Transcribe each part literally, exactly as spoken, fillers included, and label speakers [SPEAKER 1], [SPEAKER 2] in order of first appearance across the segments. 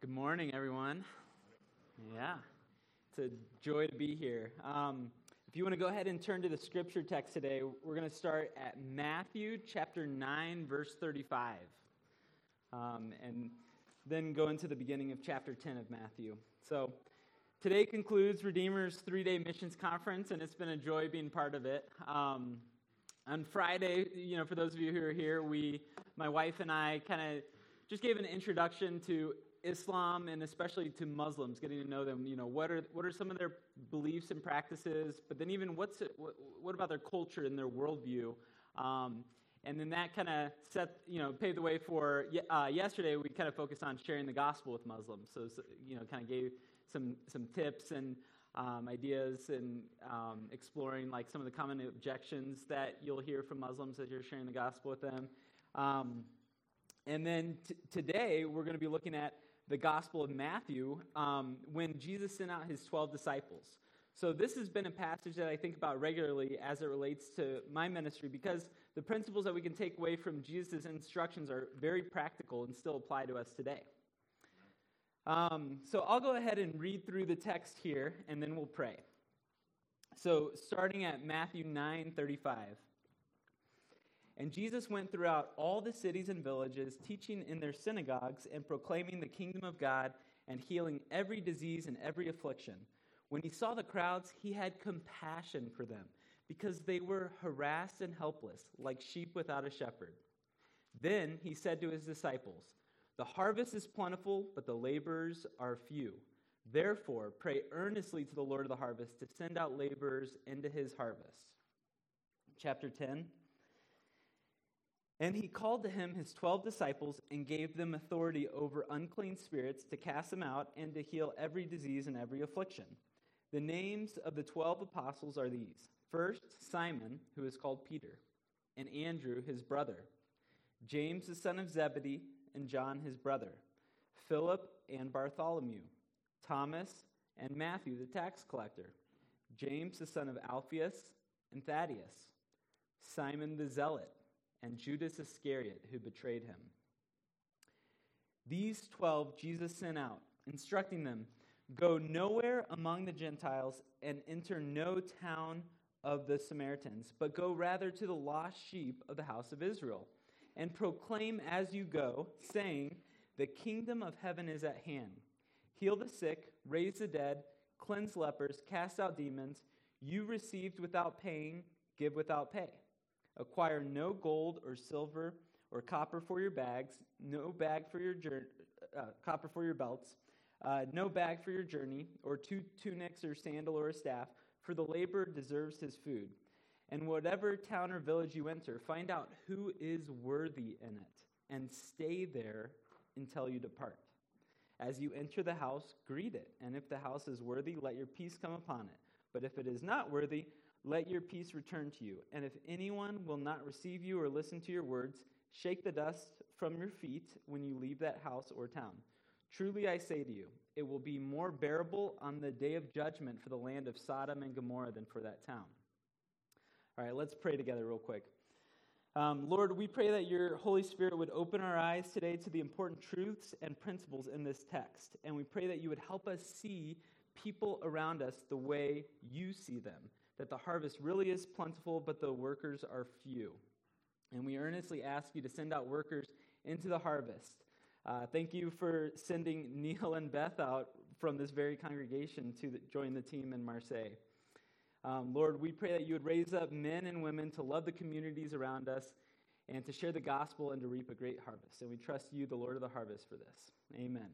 [SPEAKER 1] Good morning, everyone. Yeah, it's a joy to be here. Um, if you want to go ahead and turn to the scripture text today, we're going to start at Matthew chapter nine, verse thirty-five, um, and then go into the beginning of chapter ten of Matthew. So today concludes Redeemer's three-day missions conference, and it's been a joy being part of it. Um, on Friday, you know, for those of you who are here, we, my wife and I, kind of just gave an introduction to Islam and especially to Muslims, getting to know them. You know, what are what are some of their beliefs and practices? But then even what's it, what, what about their culture and their worldview? Um, and then that kind of set, you know, paved the way for uh, yesterday. We kind of focused on sharing the gospel with Muslims. So, so you know, kind of gave some some tips and um, ideas and um, exploring like some of the common objections that you'll hear from Muslims as you're sharing the gospel with them. Um, and then t- today we're going to be looking at the Gospel of Matthew, um, when Jesus sent out his twelve disciples. So this has been a passage that I think about regularly as it relates to my ministry, because the principles that we can take away from Jesus' instructions are very practical and still apply to us today. Um, so I'll go ahead and read through the text here, and then we'll pray. So starting at Matthew nine thirty-five. And Jesus went throughout all the cities and villages, teaching in their synagogues and proclaiming the kingdom of God and healing every disease and every affliction. When he saw the crowds, he had compassion for them because they were harassed and helpless, like sheep without a shepherd. Then he said to his disciples, "The harvest is plentiful, but the laborers are few. Therefore, pray earnestly to the Lord of the harvest to send out laborers into his harvest." Chapter ten. And he called to him his twelve disciples and gave them authority over unclean spirits to cast them out and to heal every disease and every affliction. The names of the twelve apostles are these. First, Simon, who is called Peter, and Andrew, his brother, James, the son of Zebedee, and John, his brother, Philip and Bartholomew, Thomas and Matthew, the tax collector, James, the son of Alphaeus, and Thaddeus, Simon the zealot, and Judas Iscariot, who betrayed him. These twelve Jesus sent out, instructing them, "Go nowhere among the Gentiles and enter no town of the Samaritans, but go rather to the lost sheep of the house of Israel, and proclaim as you go, saying, 'The kingdom of heaven is at hand. Heal the sick, raise the dead, cleanse lepers, cast out demons. You received without paying, give without pay. Acquire no gold or silver or copper for your bags, no bag for your journey, uh, copper for your belts, uh, no bag for your journey, or two tunics or sandal or a staff, for the laborer deserves his food. And whatever town or village you enter, find out who is worthy in it, and stay there until you depart. As you enter the house, greet it, and if the house is worthy, let your peace come upon it. But if it is not worthy, let your peace return to you. And if anyone will not receive you or listen to your words, shake the dust from your feet when you leave that house or town. Truly I say to you, it will be more bearable on the day of judgment for the land of Sodom and Gomorrah than for that town." All right, let's pray together real quick. Um, Lord, we pray that your Holy Spirit would open our eyes today to the important truths and principles in this text. And we pray that you would help us see people around us the way you see them, that the harvest really is plentiful, but the workers are few. And we earnestly ask you to send out workers into the harvest. Uh, thank you for sending Neil and Beth out from this very congregation to the, join the team in Marseille. Um, Lord, we pray that you would raise up men and women to love the communities around us and to share the gospel and to reap a great harvest. And we trust you, the Lord of the harvest, for this. Amen.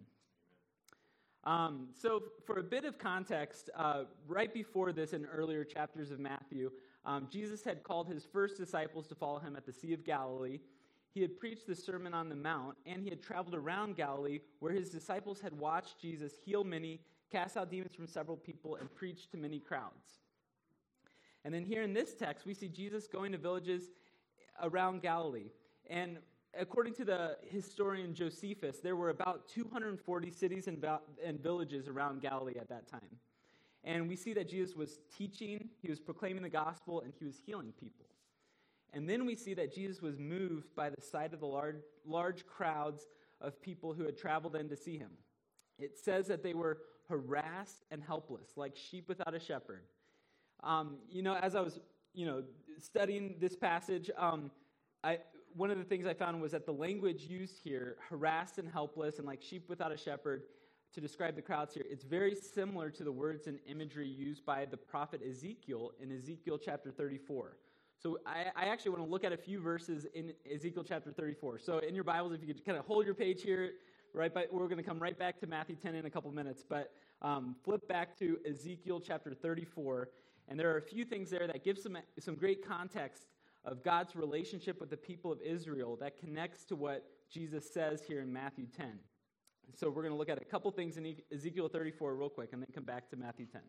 [SPEAKER 1] Um, so for a bit of context, uh, right before this in earlier chapters of Matthew, um, Jesus had called his first disciples to follow him at the Sea of Galilee. He had preached the Sermon on the Mount, and he had traveled around Galilee where his disciples had watched Jesus heal many, cast out demons from several people, and preach to many crowds. And then here in this text, we see Jesus going to villages around Galilee. And according to the historian Josephus, there were about two hundred forty cities and, va- and villages around Galilee at that time. And we see that Jesus was teaching, he was proclaiming the gospel, and he was healing people. And then we see that Jesus was moved by the sight of the large, large crowds of people who had traveled in to see him. it says that they were harassed and helpless, like sheep without a shepherd. Um, you know, as I was, you know, studying this passage, um, I one of the things I found was that the language used here, harassed and helpless and like sheep without a shepherd, to describe the crowds here, it's very similar to the words and imagery used by the prophet Ezekiel in Ezekiel chapter thirty-four. So I, I actually want to look at a few verses in Ezekiel chapter thirty-four. So in your Bibles, if you could kind of hold your page here, right? By, we're going to come right back to Matthew ten in a couple minutes, but um, flip back to Ezekiel chapter thirty-four, and there are a few things there that give some some great context of God's relationship with the people of Israel that connects to what Jesus says here in Matthew ten. So we're going to look at a couple things in Ezekiel thirty-four real quick, and then come back to Matthew ten.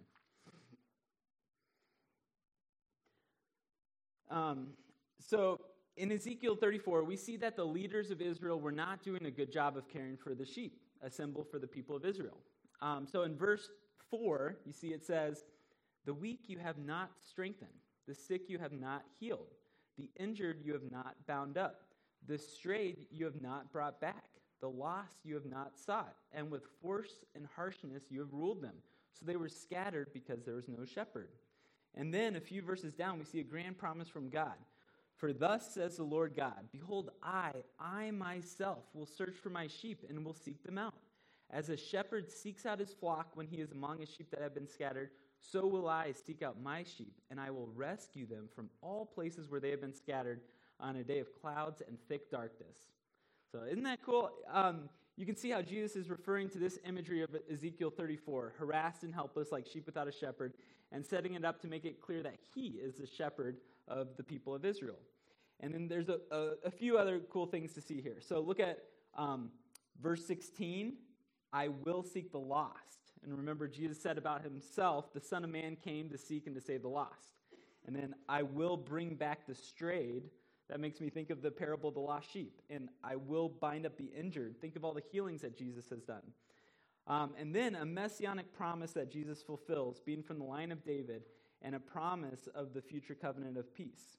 [SPEAKER 1] Um, so in Ezekiel thirty-four, we see that the leaders of Israel were not doing a good job of caring for the sheep, a symbol for the people of Israel. Um, so in verse four, you see it says, "The weak you have not strengthened, the sick you have not healed, the injured you have not bound up, the strayed you have not brought back, the lost you have not sought, and with force and harshness you have ruled them. So they were scattered because there was no shepherd." And then a few verses down, we see a grand promise from God. "For thus says the Lord God, behold, I, I myself will search for my sheep and will seek them out. As a shepherd seeks out his flock when he is among his sheep that have been scattered, so will I seek out my sheep, and I will rescue them from all places where they have been scattered on a day of clouds and thick darkness." So isn't that cool? Um, you can see how Jesus is referring to this imagery of Ezekiel thirty-four, harassed and helpless like sheep without a shepherd, and setting it up to make it clear that he is the shepherd of the people of Israel. And then there's a, a, a few other cool things to see here. So look at um, verse sixteen, "I will seek the lost." And remember, Jesus said about himself, the Son of Man came to seek and to save the lost. And then, "I will bring back the strayed." That makes me think of the parable of the lost sheep. And "I will bind up the injured." Think of all the healings that Jesus has done. Um, and then a messianic promise that Jesus fulfills, being from the line of David, and a promise of the future covenant of peace.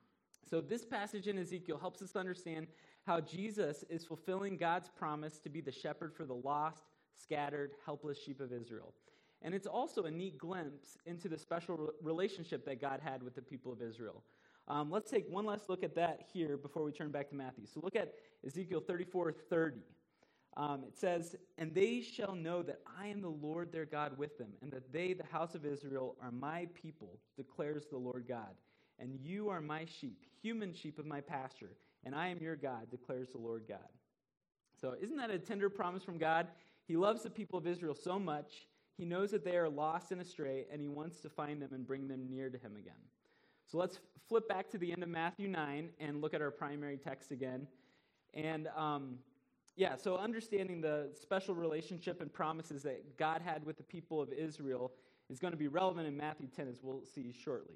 [SPEAKER 1] So this passage in Ezekiel helps us understand how Jesus is fulfilling God's promise to be the shepherd for the lost, scattered, helpless sheep of Israel. And it's also a neat glimpse into the special relationship that God had with the people of Israel. Um, let's take one last look at that here before we turn back to Matthew. So look at Ezekiel thirty-four thirty. Um, it says, "And they shall know that I am the Lord their God with them, and that they, the house of Israel, are my people, declares the Lord God. And you are my sheep, human sheep of my pasture, and I am your God, declares the Lord God." So isn't that a tender promise from God? He loves the people of Israel so much, he knows that they are lost and astray, and he wants to find them and bring them near to him again. So let's flip back to the end of Matthew nine and look at our primary text again. And um, yeah, so understanding the special relationship and promises that God had with the people of Israel is going to be relevant in Matthew ten, as we'll see shortly.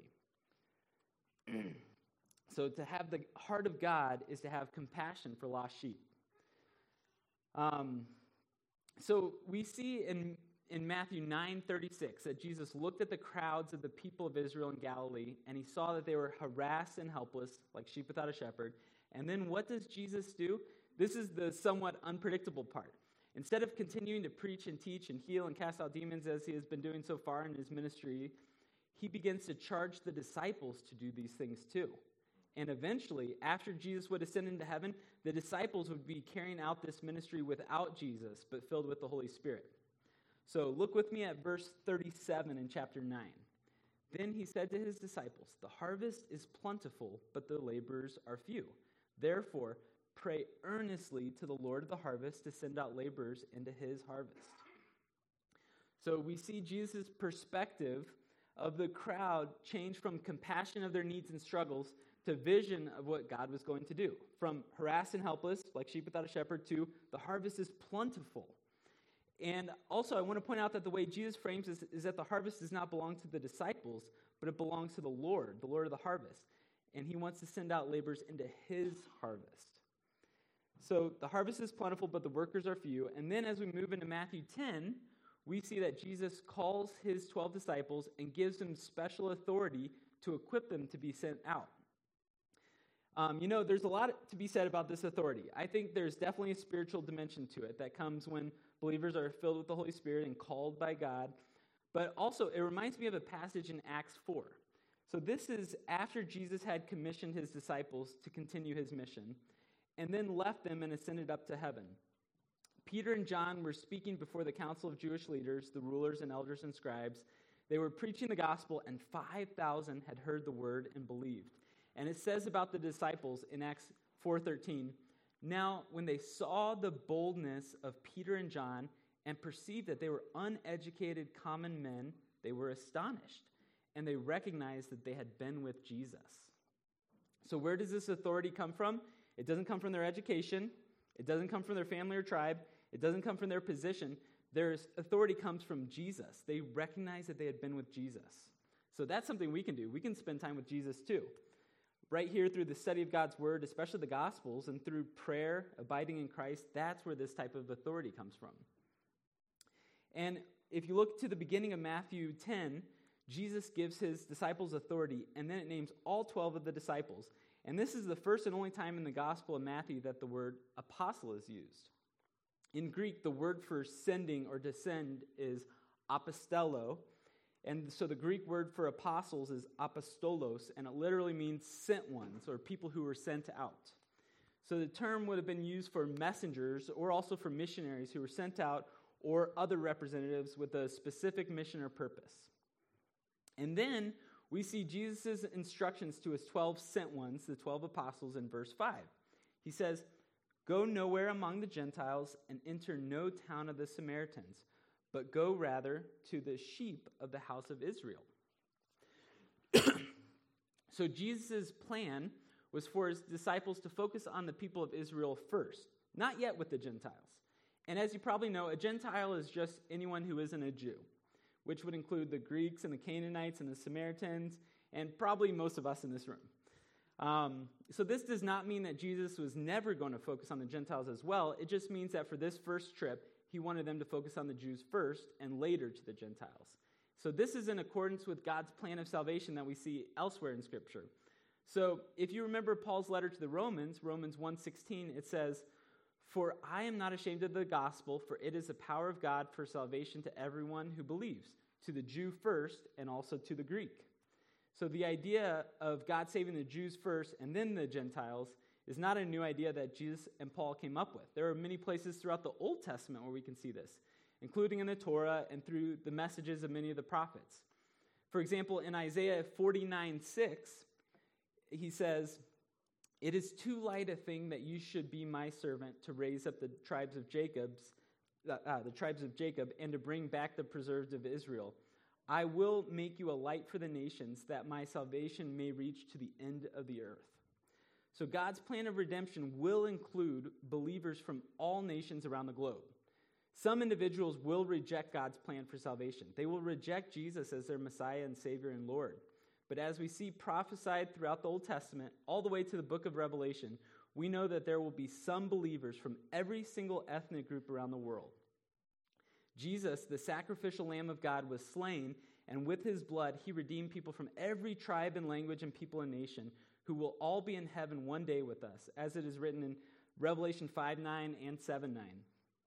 [SPEAKER 1] So to have the heart of God is to have compassion for lost sheep. Um, so we see in in Matthew nine thirty-six that Jesus looked at the crowds of the people of Israel in Galilee, and he saw that they were harassed and helpless, like sheep without a shepherd. And then what does Jesus do? This is the somewhat unpredictable part. Instead of continuing to preach and teach and heal and cast out demons as he has been doing so far in his ministry, he begins to charge the disciples to do these things too. And eventually, after Jesus would ascend into heaven, the disciples would be carrying out this ministry without Jesus, but filled with the Holy Spirit. So look with me at verse thirty-seven in chapter nine. "Then he said to his disciples, 'The harvest is plentiful, but the laborers are few. Therefore, pray earnestly to the Lord of the harvest to send out laborers into his harvest.'" So we see Jesus' perspective of the crowd change from compassion of their needs and struggles to vision of what God was going to do. From harassed and helpless, like sheep without a shepherd, to the harvest is plentiful. And also, I want to point out that the way Jesus frames this is that the harvest does not belong to the disciples, but it belongs to the Lord, the Lord of the harvest. And he wants to send out laborers into his harvest. So the harvest is plentiful, but the workers are few. And then as we move into Matthew ten, we see that Jesus calls his twelve disciples and gives them special authority to equip them to be sent out. Um, you know, there's a lot to be said about this authority. I think there's definitely a spiritual dimension to it that comes when believers are filled with the Holy Spirit and called by God. But also, it reminds me of a passage in Acts four. So this is after Jesus had commissioned his disciples to continue his mission and then left them and ascended up to heaven. Peter and John were speaking before the council of Jewish leaders, the rulers and elders and scribes. They were preaching the gospel, and five thousand had heard the word and believed. And it says about the disciples in Acts four thirteen, "Now when they saw the boldness of Peter and John and perceived that they were uneducated common men, they were astonished, and they recognized that they had been with Jesus." So where does this authority come from? It doesn't come from their education. It doesn't come from their family or tribe. It doesn't come from their position. Their authority comes from Jesus. They recognize that they had been with Jesus. So that's something we can do. We can spend time with Jesus too. Right here through the study of God's word, especially the Gospels, and through prayer, abiding in Christ, that's where this type of authority comes from. And if you look to the beginning of Matthew ten, Jesus gives his disciples authority, and then it names all twelve of the disciples. And this is the first and only time in the Gospel of Matthew that the word apostle is used. In Greek, the word for sending or to send is apostello. And so the Greek word for apostles is apostolos, and it literally means sent ones, or people who were sent out. So the term would have been used for messengers or also for missionaries who were sent out, or other representatives with a specific mission or purpose. And then we see Jesus' instructions to his twelve sent ones, the twelve apostles, in verse five. He says, "Go nowhere among the Gentiles and enter no town of the Samaritans, but go rather to the sheep of the house of Israel." So Jesus' plan was for his disciples to focus on the people of Israel first, not yet with the Gentiles. And as you probably know, a Gentile is just anyone who isn't a Jew, which would include the Greeks and the Canaanites and the Samaritans, and probably most of us in this room. Um, so this does not mean that Jesus was never going to focus on the Gentiles as well. It just means that for this first trip, he wanted them to focus on the Jews first and later to the Gentiles. So this is in accordance with God's plan of salvation that we see elsewhere in Scripture. So if you remember Paul's letter to the Romans, Romans one sixteen, it says, "For I am not ashamed of the gospel, for it is the power of God for salvation to everyone who believes, to the Jew first and also to the Greek." So the idea of God saving the Jews first and then the Gentiles is not a new idea that Jesus and Paul came up with. There are many places throughout the Old Testament where we can see this, including in the Torah and through the messages of many of the prophets. For example, in Isaiah forty-nine six, he says, "It is too light a thing that you should be my servant to raise up the tribes of Jacob's, uh, the tribes of Jacob, and to bring back the preserved of Israel. I will make you a light for the nations, that my salvation may reach to the end of the earth." So God's plan of redemption will include believers from all nations around the globe. Some individuals will reject God's plan for salvation. They will reject Jesus as their Messiah and Savior and Lord. But as we see prophesied throughout the Old Testament, all the way to the book of Revelation, we know that there will be some believers from every single ethnic group around the world. Jesus, the sacrificial Lamb of God, was slain, and with his blood, he redeemed people from every tribe and language and people and nation, who will all be in heaven one day with us, as it is written in Revelation five nine and seven nine.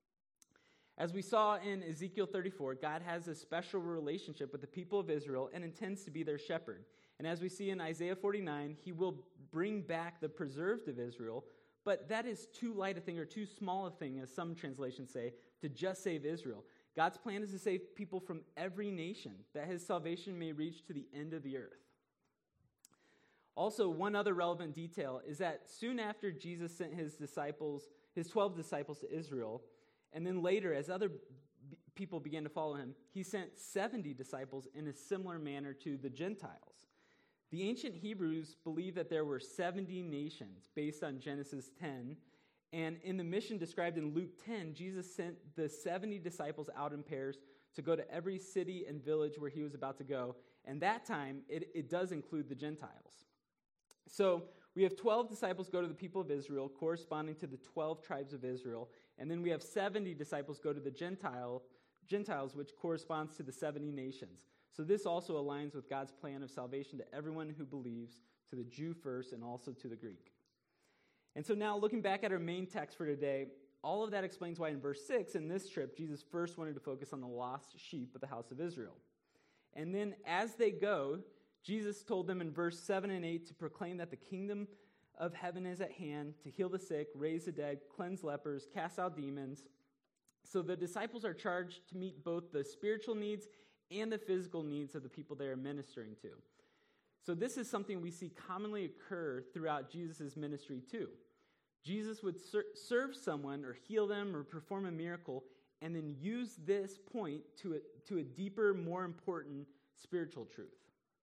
[SPEAKER 1] As we saw in Ezekiel thirty-four, God has a special relationship with the people of Israel and intends to be their shepherd. And as we see in Isaiah forty-nine, he will bring back the preserved of Israel, but that is too light a thing or too small a thing, as some translations say, to just save Israel. God's plan is to save people from every nation, that his salvation may reach to the end of the earth. Also, one other relevant detail is that soon after Jesus sent his disciples, his twelve disciples to Israel, and then later, as other b- people began to follow him, he sent seventy disciples in a similar manner to the Gentiles. The ancient Hebrews believed that there were seventy nations based on Genesis ten, and in the mission described in Luke ten, Jesus sent the seventy disciples out in pairs to go to every city and village where he was about to go, and that time, it, it does include the Gentiles. So we have twelve disciples go to the people of Israel, corresponding to the twelve tribes of Israel. And then we have seventy disciples go to the Gentile, Gentiles, which corresponds to the seventy nations. So this also aligns with God's plan of salvation to everyone who believes, to the Jew first and also to the Greek. And so now looking back at our main text for today, all of that explains why in verse six, in this trip, Jesus first wanted to focus on the lost sheep of the house of Israel. And then as they go, Jesus told them in verse seven and eight to proclaim that the kingdom of heaven is at hand, to heal the sick, raise the dead, cleanse lepers, cast out demons. So the disciples are charged to meet both the spiritual needs and the physical needs of the people they are ministering to. So this is something we see commonly occur throughout Jesus' ministry too. Jesus would ser- serve someone or heal them or perform a miracle and then use this point to a, to a deeper, more important spiritual truth.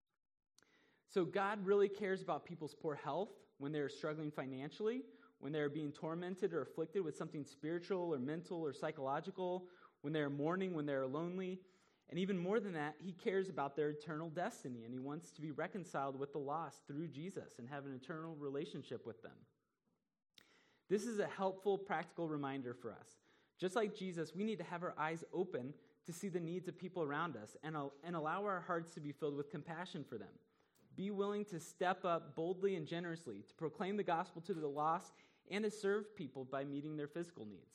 [SPEAKER 1] So God really cares about people's poor health when they're struggling financially, when they're being tormented or afflicted with something spiritual or mental or psychological, when they're mourning, when they're lonely. And even more than that, he cares about their eternal destiny, and he wants to be reconciled with the lost through Jesus and have an eternal relationship with them. This is a helpful, practical reminder for us. Just like Jesus, we need to have our eyes open to see the needs of people around us and, and allow our hearts to be filled with compassion for them. Be willing to step up boldly and generously to proclaim the gospel to the lost and to serve people by meeting their physical needs.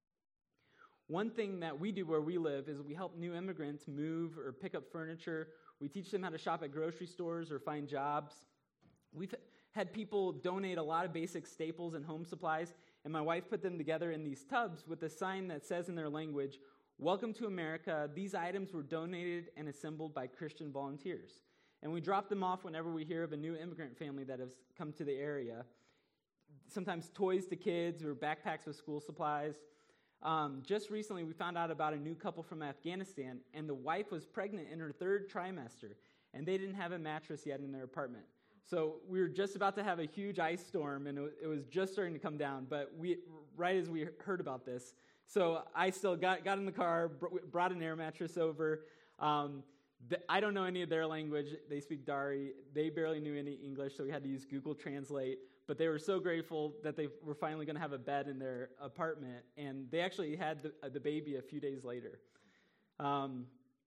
[SPEAKER 1] One thing that we do where we live is we help new immigrants move or pick up furniture. We teach them how to shop at grocery stores or find jobs. We've had people donate a lot of basic staples and home supplies, and my wife put them together in these tubs with a sign that says in their language, "Welcome to America. These items were donated and assembled by Christian volunteers." And we drop them off whenever we hear of a new immigrant family that has come to the area. Sometimes toys to kids or backpacks with school supplies. Um, just recently, we found out about a new couple from Afghanistan, and the wife was pregnant in her third trimester, and they didn't have a mattress yet in their apartment. So we were just about to have a huge ice storm, and it was just starting to come down, but we, right as we heard about this, so I still got, got in the car, brought an air mattress over. Um, the, I don't know any of their language. They speak Dari. They barely knew any English, so we had to use Google Translate. But they were so grateful that they were finally going to have a bed in their apartment, and they actually had the, uh, the baby a few days later. Um,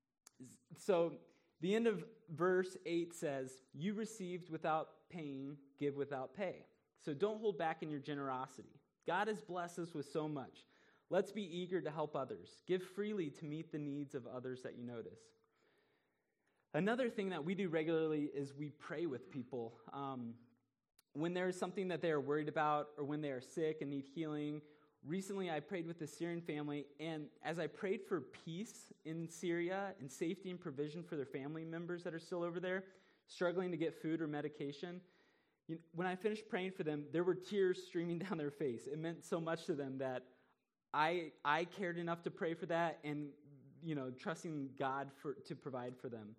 [SPEAKER 1] so the end of verse eight says, "You received without paying, give without pay." So don't hold back in your generosity. God has blessed us with so much. Let's be eager to help others. Give freely to meet the needs of others that you notice. Another thing that we do regularly is we pray with people. Um, When there is something that they are worried about or when they are sick and need healing. Recently, I prayed with a Syrian family, and as I prayed for peace in Syria and safety and provision for their family members that are still over there, struggling to get food or medication, you know, when I finished praying for them, there were tears streaming down their face. It meant so much to them that I I cared enough to pray for that and, you know, trusting God for to provide for them.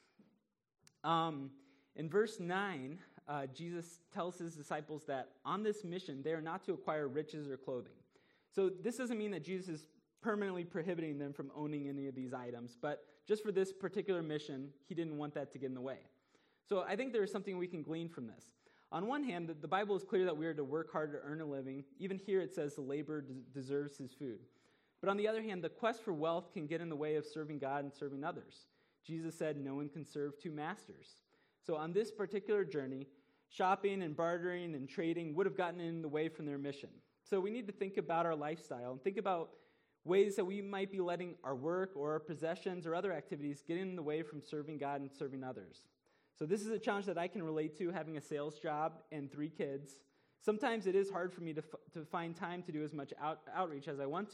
[SPEAKER 1] Um, in verse nine, Uh, Jesus tells his disciples that on this mission, they are not to acquire riches or clothing. So this doesn't mean that Jesus is permanently prohibiting them from owning any of these items, but just for this particular mission, he didn't want that to get in the way. So I think there is something we can glean from this. On one hand, the Bible is clear that we are to work hard to earn a living. Even here it says the laborer des- deserves his food. But on the other hand, the quest for wealth can get in the way of serving God and serving others. Jesus said no one can serve two masters. So on this particular journey, shopping and bartering and trading would have gotten in the way from their mission. So we need to think about our lifestyle and think about ways that we might be letting our work or our possessions or other activities get in the way from serving God and serving others. So this is a challenge that I can relate to, having a sales job and three kids. Sometimes it is hard for me to, f- to find time to do as much out- outreach as I want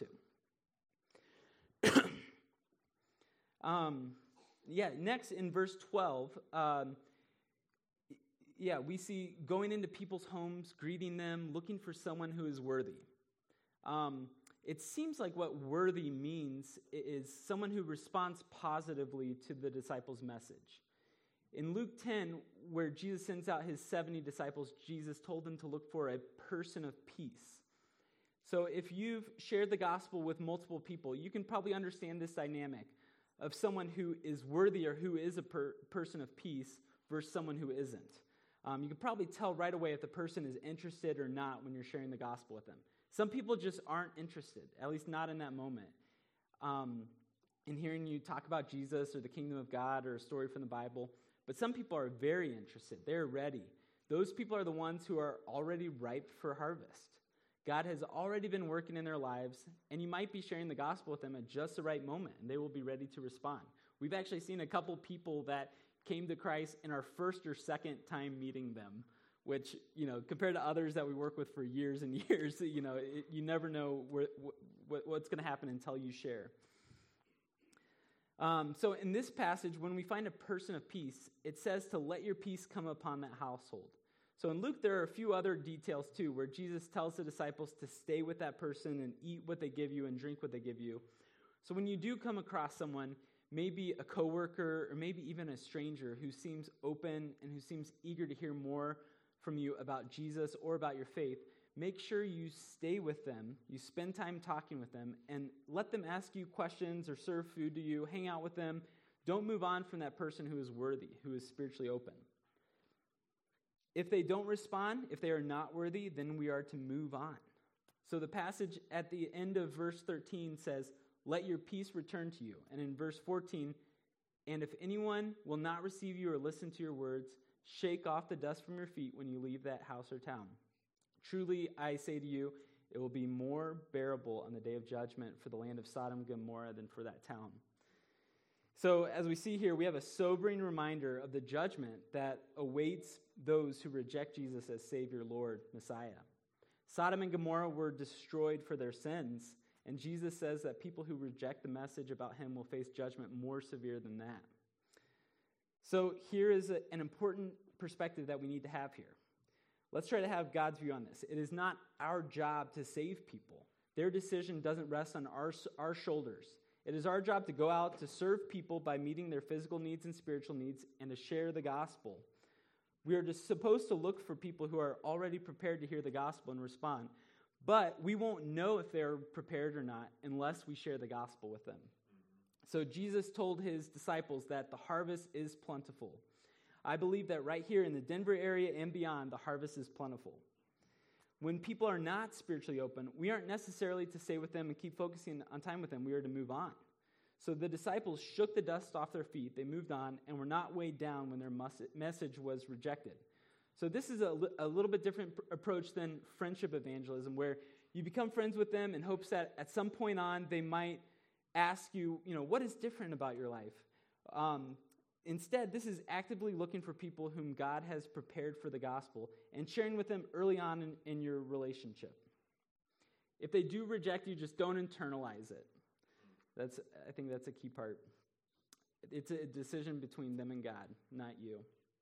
[SPEAKER 1] to. um, yeah, next in verse twelve, um, Yeah, we see going into people's homes, greeting them, looking for someone who is worthy. Um, it seems like what worthy means is someone who responds positively to the disciples' message. In Luke ten, where Jesus sends out his seventy disciples, Jesus told them to look for a person of peace. So if you've shared the gospel with multiple people, you can probably understand this dynamic of someone who is worthy or who is a per- person of peace versus someone who isn't. Um, you can probably tell right away if the person is interested or not when you're sharing the gospel with them. Some people just aren't interested, at least not in that moment. Um, in hearing you talk about Jesus or the kingdom of God or a story from the Bible. But some people are very interested. They're ready. those people are the ones who are already ripe for harvest. God has already been working in their lives, and you might be sharing the gospel with them at just the right moment, and they will be ready to respond. We've actually seen a couple people that came to Christ in our first or second time meeting them, which, you know, compared to others that we work with for years and years, you know, it, you never know where, what, what's going to happen until you share. Um, so in this passage, when we find a person of peace, it says to let your peace come upon that household. So in Luke, there are a few other details too, where Jesus tells the disciples to stay with that person and eat what they give you and drink what they give you. So when you do come across someone, maybe a coworker or maybe even a stranger who seems open and who seems eager to hear more from you about Jesus or about your faith, make sure you stay with them, you spend time talking with them, and let them ask you questions or serve food to you, hang out with them. Don't move on from that person who is worthy, who is spiritually open. If they don't respond, if they are not worthy, then we are to move on. So the passage at the end of verse thirteen says, let your peace return to you. And in verse fourteen, and if anyone will not receive you or listen to your words, shake off the dust from your feet when you leave that house or town. Truly, I say to you, it will be more bearable on the day of judgment for the land of Sodom and Gomorrah than for that town. So as we see here, we have a sobering reminder of the judgment that awaits those who reject Jesus as Savior, Lord, Messiah. Sodom and Gomorrah were destroyed for their sins, and Jesus says that people who reject the message about him will face judgment more severe than that. So here is a, an important perspective that we need to have here. Let's try to have God's view on this. It is not our job to save people. Their decision doesn't rest on our, our shoulders. It is our job to go out to serve people by meeting their physical needs and spiritual needs and to share the gospel. We are just supposed to look for people who are already prepared to hear the gospel and respond. But we won't know if they're prepared or not unless we share the gospel with them. So Jesus told his disciples that the harvest is plentiful. I believe that right here in the Denver area and beyond, the harvest is plentiful. When people are not spiritually open, we aren't necessarily to stay with them and keep focusing on time with them. We are to move on. So the disciples shook the dust off their feet. They moved on and were not weighed down when their message was rejected. So this is a, a little bit different pr- approach than friendship evangelism, where you become friends with them in hopes that at some point on they might ask you, you know, what is different about your life? Um, instead, this is actively looking for people whom God has prepared for the gospel and sharing with them early on in, in your relationship. If they do reject you, just don't internalize it. That's, I think that's a key part. It's a decision between them and God, not you.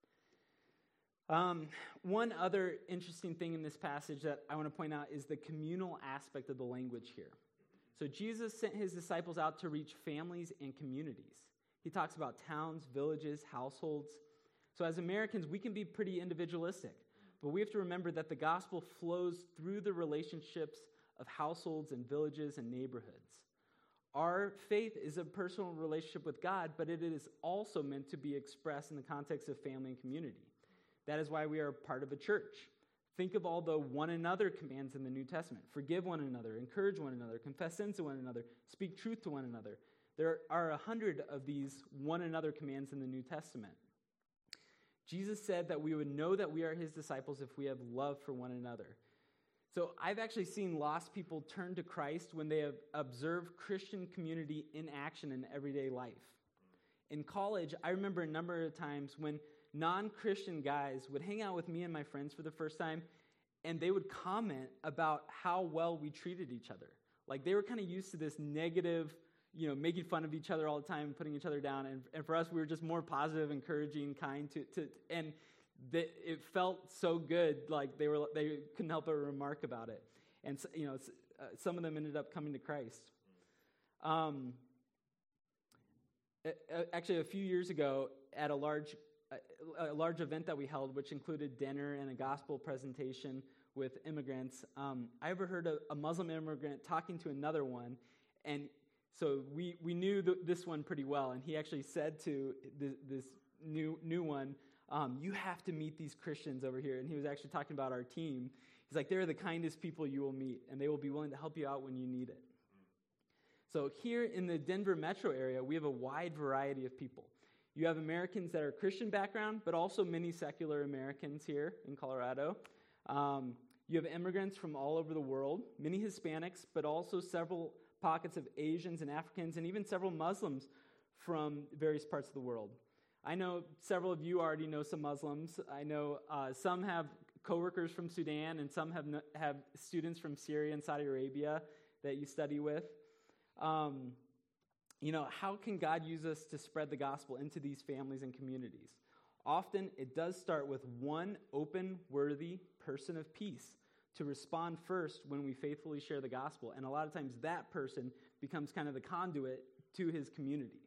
[SPEAKER 1] Um, one other interesting thing in this passage that I want to point out is the communal aspect of the language here. So Jesus sent his disciples out to reach families and communities. He talks about towns, villages, households. So as Americans, we can be pretty individualistic, but we have to remember that the gospel flows through the relationships of households and villages and neighborhoods. Our faith is a personal relationship with God, but it is also meant to be expressed in the context of family and community. That is why we are part of a church. Think of all the one another commands in the New Testament. Forgive one another, encourage one another, confess sins to one another, speak truth to one another. There are a hundred of these one another commands in the New Testament. Jesus said that we would know that we are his disciples if we have love for one another. So I've actually seen lost people turn to Christ when they have observed Christian community in action in everyday life. In college, I remember a number of times when non-Christian guys would hang out with me and my friends for the first time, and they would comment about how well we treated each other. Like they were kind of used to this negative, you know, making fun of each other all the time, putting each other down, and, and for us, we were just more positive, encouraging, kind to, to and the, it felt so good, like they were they couldn't help but remark about it. And you know, uh, some of them ended up coming to Christ. Um, actually, a few years ago, at a large a large event that we held, which included dinner and a gospel presentation with immigrants, um, I overheard a, a Muslim immigrant talking to another one, and so we we knew th- this one pretty well, and he actually said to th- this new new one, um, you have to meet these Christians over here, and he was actually talking about our team. He's like, they're the kindest people you will meet, and they will be willing to help you out when you need it. So here in the Denver metro area, we have a wide variety of people. You have Americans that are Christian background, but also many secular Americans here in Colorado. Um, you have immigrants from all over the world, many Hispanics, but also several pockets of Asians and Africans, and even several Muslims from various parts of the world. I know several of you already know some Muslims. I know uh, some have coworkers from Sudan, and some have no, have students from Syria and Saudi Arabia that you study with. Um, you know, how can God use us to spread the gospel into these families and communities? Often, it does start with one open, worthy person of peace to respond first when we faithfully share the gospel. And a lot of times, that person becomes kind of the conduit to his community.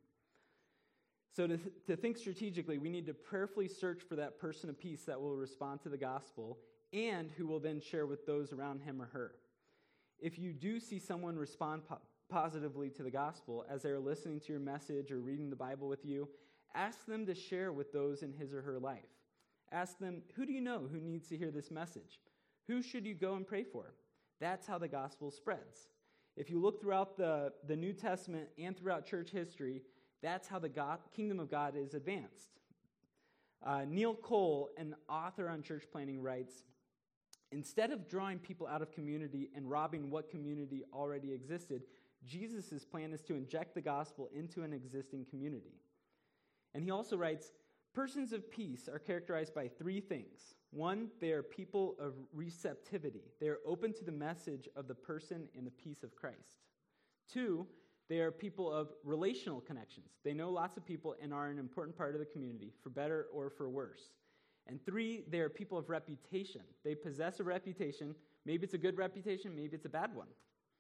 [SPEAKER 1] So to, to think strategically, we need to prayerfully search for that person of peace that will respond to the gospel and who will then share with those around him or her. If you do see someone respond po- positively to the gospel as they're listening to your message or reading the Bible with you, ask them to share with those in his or her life. Ask them, who do you know who needs to hear this message? Who should you go and pray for? That's how the gospel spreads. If you look throughout the, the New Testament and throughout church history, that's how the God, kingdom of God is advanced. Uh, Neil Cole, an author on church planting, writes, instead of drawing people out of community and robbing what community already existed, Jesus' plan is to inject the gospel into an existing community. And he also writes, persons of peace are characterized by three things. One, they are people of receptivity. They are open to the message of the person and the peace of Christ. Two, they are people of relational connections. They know lots of people and are an important part of the community, for better or for worse. And three, they are people of reputation. They possess a reputation. Maybe it's a good reputation, maybe it's a bad one.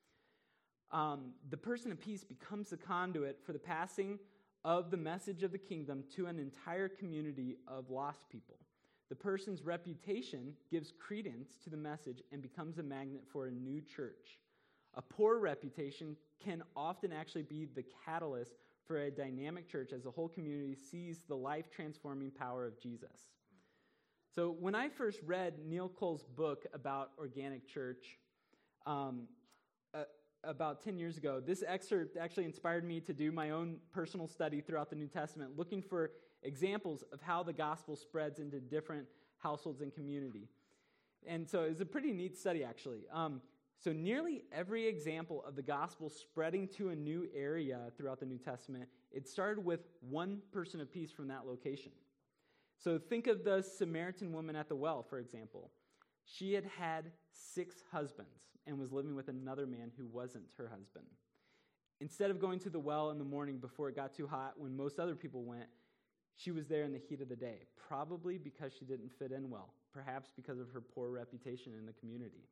[SPEAKER 1] Um, the person of peace becomes the conduit for the passing of the message of the kingdom to an entire community of lost people. The person's reputation gives credence to the message and becomes a magnet for a new church. A poor reputation can often actually be the catalyst for a dynamic church as the whole community sees the life-transforming power of Jesus. So when I first read Neil Cole's book about organic church um, uh, about ten years ago, this excerpt actually inspired me to do my own personal study throughout the New Testament, looking for examples of how the gospel spreads into different households and community. And so it was a pretty neat study, actually. Um, So nearly every example of the gospel spreading to a new area throughout the New Testament, it started with one person of peace from that location. So think of the Samaritan woman at the well, for example. She had had six husbands and was living with another man who wasn't her husband. Instead of going to the well in the morning before it got too hot when most other people went, she was there in the heat of the day, probably because she didn't fit in well, perhaps because of her poor reputation in the community.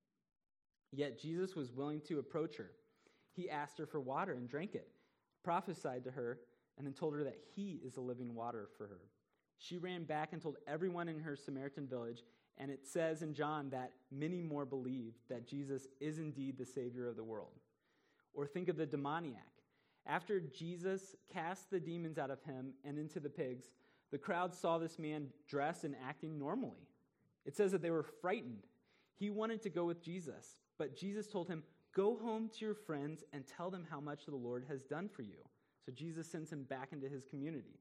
[SPEAKER 1] Yet Jesus was willing to approach her. He asked her for water and drank it, prophesied to her, and then told her that he is the living water for her. She ran back and told everyone in her Samaritan village, and it says in John that many more believed that Jesus is indeed the Savior of the world. Or think of the demoniac. After Jesus cast the demons out of him and into the pigs, the crowd saw this man dressed and acting normally. It says that they were frightened. He wanted to go with Jesus, but Jesus told him, go home to your friends and tell them how much the Lord has done for you. So Jesus sends him back into his community.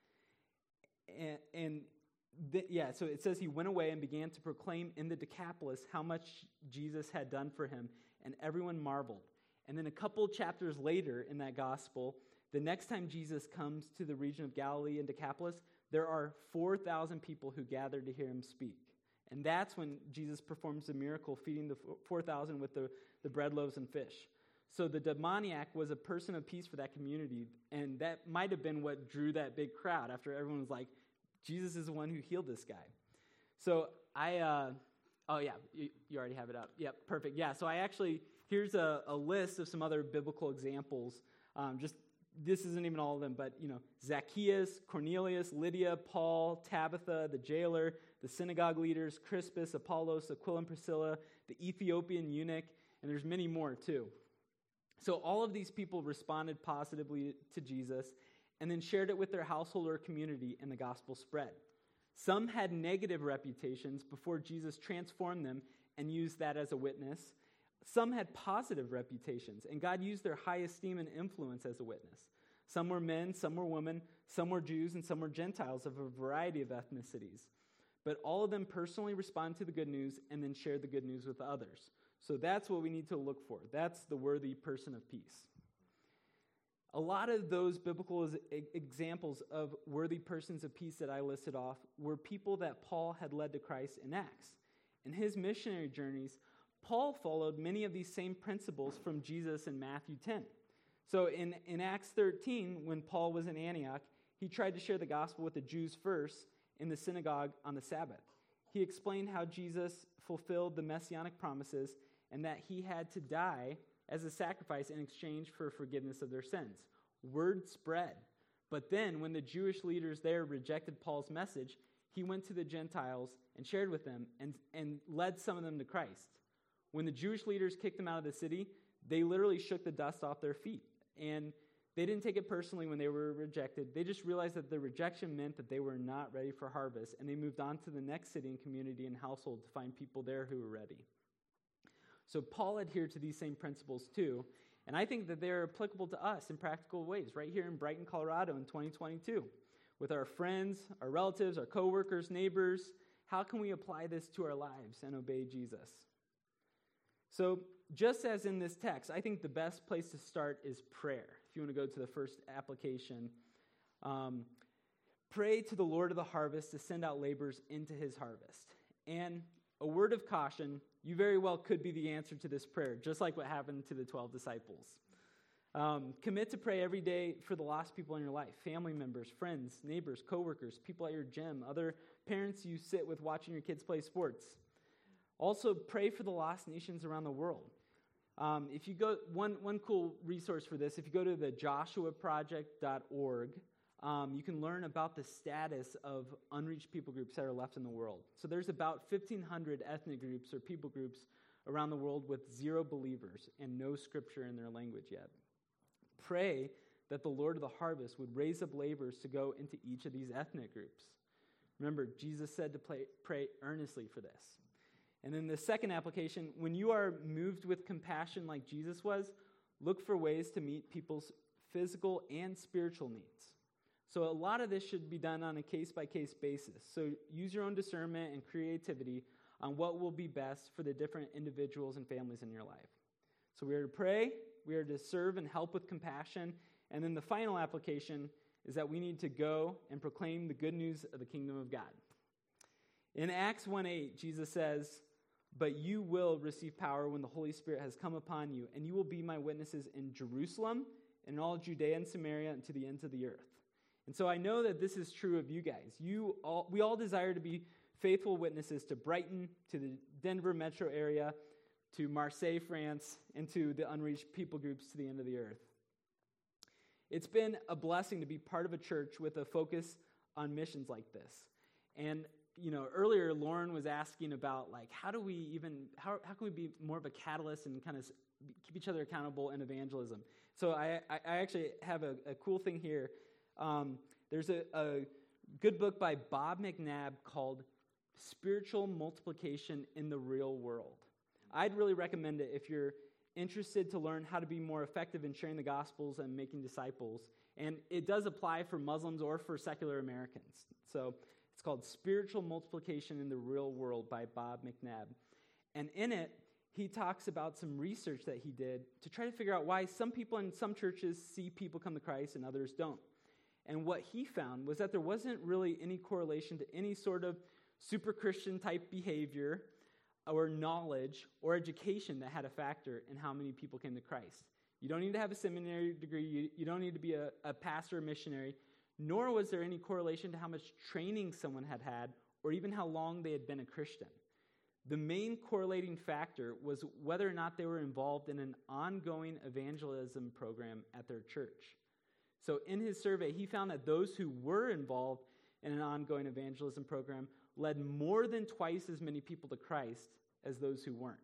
[SPEAKER 1] And, and th- yeah, so it says he went away and began to proclaim in the Decapolis how much Jesus had done for him, and everyone marveled. And then a couple chapters later in that gospel, the next time Jesus comes to the region of Galilee and Decapolis, there are four thousand people who gather to hear him speak. And that's when Jesus performs the miracle, feeding the four thousand with the, the bread, loaves, and fish. So the demoniac was a person of peace for that community, and that might have been what drew that big crowd after everyone was like, Jesus is the one who healed this guy. So I, uh, oh yeah, you, you already have it up. Yep, perfect. Yeah, so I actually, here's a, a list of some other biblical examples. Um, just This isn't even all of them, but, you know, Zacchaeus, Cornelius, Lydia, Paul, Tabitha, the jailer, the synagogue leaders, Crispus, Apollos, Aquila and Priscilla, the Ethiopian eunuch, and there's many more too. So all of these people responded positively to Jesus and then shared it with their household or community, and the gospel spread. Some had negative reputations before Jesus transformed them and used that as a witness. Some had positive reputations, and God used their high esteem and influence as a witness. Some were men, some were women, some were Jews, and some were Gentiles of a variety of ethnicities. But all of them personally responded to the good news and then shared the good news with others. So that's what we need to look for. That's the worthy person of peace. A lot of those biblical examples of worthy persons of peace that I listed off were people that Paul had led to Christ in Acts. In his missionary journeys, Paul followed many of these same principles from Jesus in Matthew ten. So in, in Acts thirteen, when Paul was in Antioch, he tried to share the gospel with the Jews first in the synagogue on the Sabbath. He explained how Jesus fulfilled the messianic promises and that he had to die as a sacrifice in exchange for forgiveness of their sins. Word spread. But then, when the Jewish leaders there rejected Paul's message, he went to the Gentiles and shared with them and, and led some of them to Christ. When the Jewish leaders kicked them out of the city, they literally shook the dust off their feet. And they didn't take it personally when they were rejected. They just realized that the rejection meant that they were not ready for harvest, and they moved on to the next city and community and household to find people there who were ready. So Paul adhered to these same principles too, and I think that they're applicable to us in practical ways right here in Brighton, Colorado in twenty twenty-two. With our friends, our relatives, our coworkers, neighbors, how can we apply this to our lives and obey Jesus? So just as in this text, I think the best place to start is prayer. If you want to go to the first application, um, pray to the Lord of the harvest to send out laborers into his harvest. And a word of caution, you very well could be the answer to this prayer, just like what happened to the twelve disciples. Um, commit to pray every day for the lost people in your life, family members, friends, neighbors, coworkers, people at your gym, other parents you sit with watching your kids play sports. Also, pray for the lost nations around the world. Um, if you go, one, one cool resource for this, if you go to the joshua project dot org, um, you can learn about the status of unreached people groups that are left in the world. So there's about fifteen hundred ethnic groups or people groups around the world with zero believers and no scripture in their language yet. Pray that the Lord of the harvest would raise up laborers to go into each of these ethnic groups. Remember, Jesus said to pray, pray earnestly for this. And then the second application, when you are moved with compassion like Jesus was, look for ways to meet people's physical and spiritual needs. So a lot of this should be done on a case-by-case basis. So use your own discernment and creativity on what will be best for the different individuals and families in your life. So we are to pray, we are to serve and help with compassion, and then the final application is that we need to go and proclaim the good news of the kingdom of God. In Acts one eight, Jesus says, "But you will receive power when the Holy Spirit has come upon you, and you will be my witnesses in Jerusalem, and all Judea and Samaria, and to the ends of the earth." And so I know that this is true of you guys. You all, we all desire to be faithful witnesses to Brighton, to the Denver metro area, to Marseille, France, and to the unreached people groups to the end of the earth. It's been a blessing to be part of a church with a focus on missions like this. And you know, earlier Lauren was asking about like how do we even how how can we be more of a catalyst and kind of keep each other accountable in evangelism? So I I, I actually have a, a cool thing here. Um, there's a, a good book by Bob McNabb called Spiritual Multiplication in the Real World. I'd really recommend it if you're interested to learn how to be more effective in sharing the Gospels and making disciples. And it does apply for Muslims or for secular Americans. So it's called Spiritual Multiplication in the Real World by Bob McNabb. And in it, he talks about some research that he did to try to figure out why some people in some churches see people come to Christ and others don't. And what he found was that there wasn't really any correlation to any sort of super Christian type behavior or knowledge or education that had a factor in how many people came to Christ. You don't need to have a seminary degree. You, you don't need to be a, a pastor or missionary. Nor was there any correlation to how much training someone had had or even how long they had been a Christian. The main correlating factor was whether or not they were involved in an ongoing evangelism program at their church. So in his survey, he found that those who were involved in an ongoing evangelism program led more than twice as many people to Christ as those who weren't.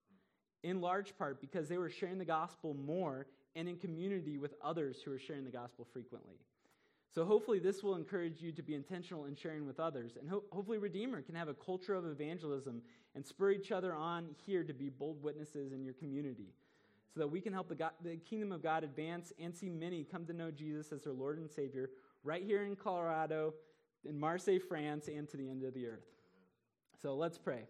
[SPEAKER 1] In large part because they were sharing the gospel more and in community with others who are sharing the gospel frequently. So hopefully this will encourage you to be intentional in sharing with others. And ho- hopefully Redeemer can have a culture of evangelism and spur each other on here to be bold witnesses in your community. so that we can help the, God, the kingdom of God advance and see many come to know Jesus as their Lord and Savior right here in Colorado, in Marseille, France, and to the end of the earth. So let's pray.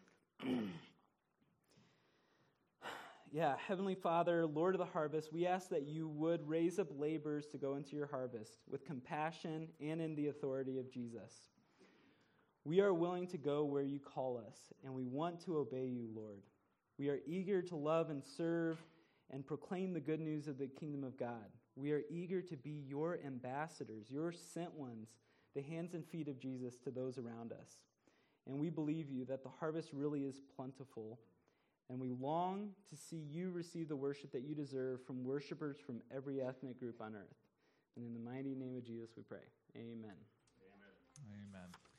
[SPEAKER 1] Yeah, Heavenly Father, Lord of the harvest, we ask that you would raise up laborers to go into your harvest with compassion and in the authority of Jesus. We are willing to go where you call us, and we want to obey you, Lord. We are eager to love and serve and proclaim the good news of the kingdom of God. We are eager to be your ambassadors, your sent ones, the hands and feet of Jesus to those around us. And we believe you that the harvest really is plentiful, and we long to see you receive the worship that you deserve from worshipers from every ethnic group on earth. And in the mighty name of Jesus we pray. Amen.
[SPEAKER 2] Amen. Amen.